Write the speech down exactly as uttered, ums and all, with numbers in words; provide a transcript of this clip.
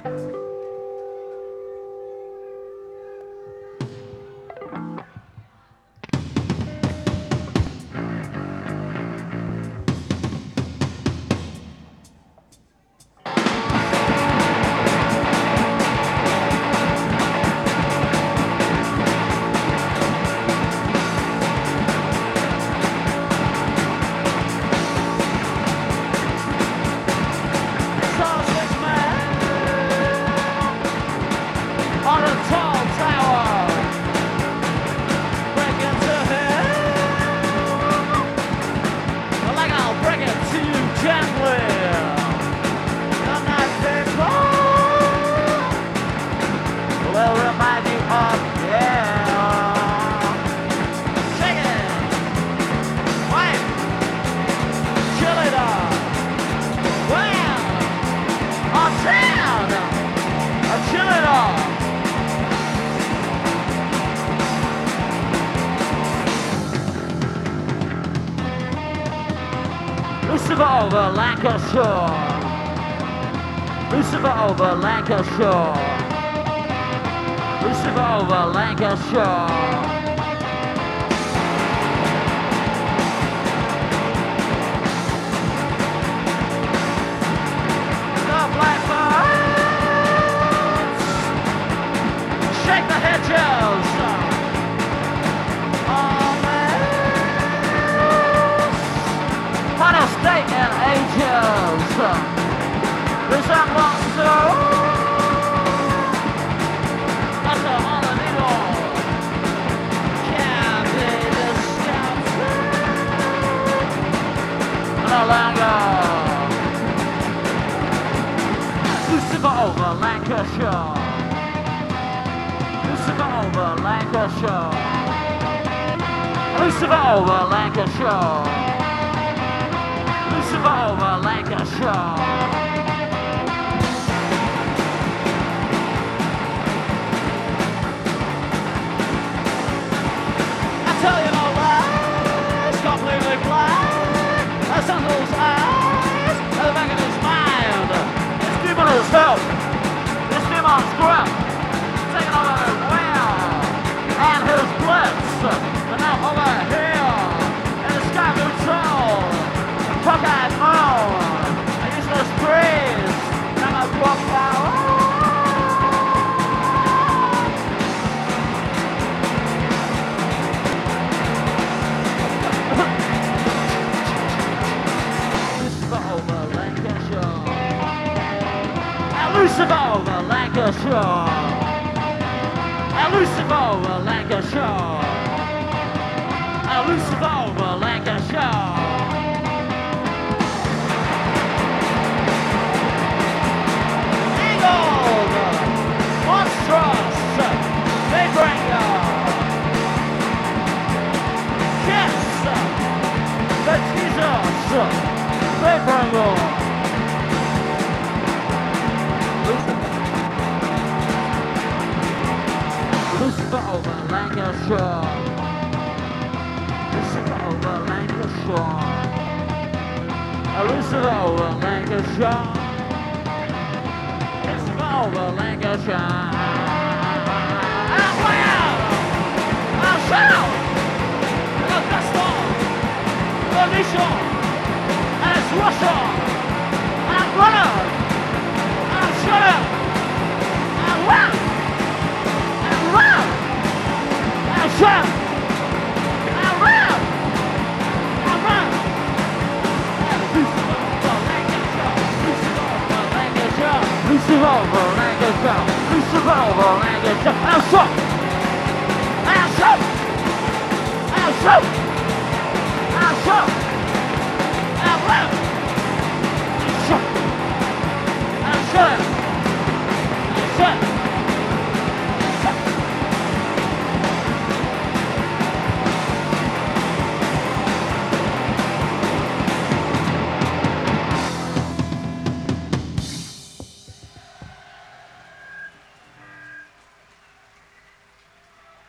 Lucifer over Lancashire. Lucifer over Lancashire. Lucifer over Lancashire. The blackbirds shake the hedges. Final state and ages. Resemblance to that's a hollow needle. Can't be discounted no longer. Lucifer over Lancashire. Lucifer over Lancashire. Lucifer over Lancashire. Lucifer over Lancashire. I tell you no lies, completely blind. The sun's eyes, the back of his mind. This demon is help. This demon's grip, taking over his will and his bliss. But now over here in the sky blue soul. Cockeyed moon, a useless breeze, and a drop power. Lucifer over Lancashire. And Lucifer over Lancashire. And Lucifer over Lancashire. And Lucifer over Lancashire. Monstrous, they bring you. Kiss, the Jesus, they bring you. Lucifer over Lancashire. Lucifer over Lancashire. Lucifer over Lancashire. Over Lancashire. I'll play out! I'll shout! The Gaston! The Nation! And it's Russia! I'm runner! I'm shut I'm run! I'm run! I'm shut I'm run! I'm run! Lucifer over Lancashire! Lucifer over Lancashire, Lucifer over Lancashire, I'll shoot! I'll shoot! I'll shoot!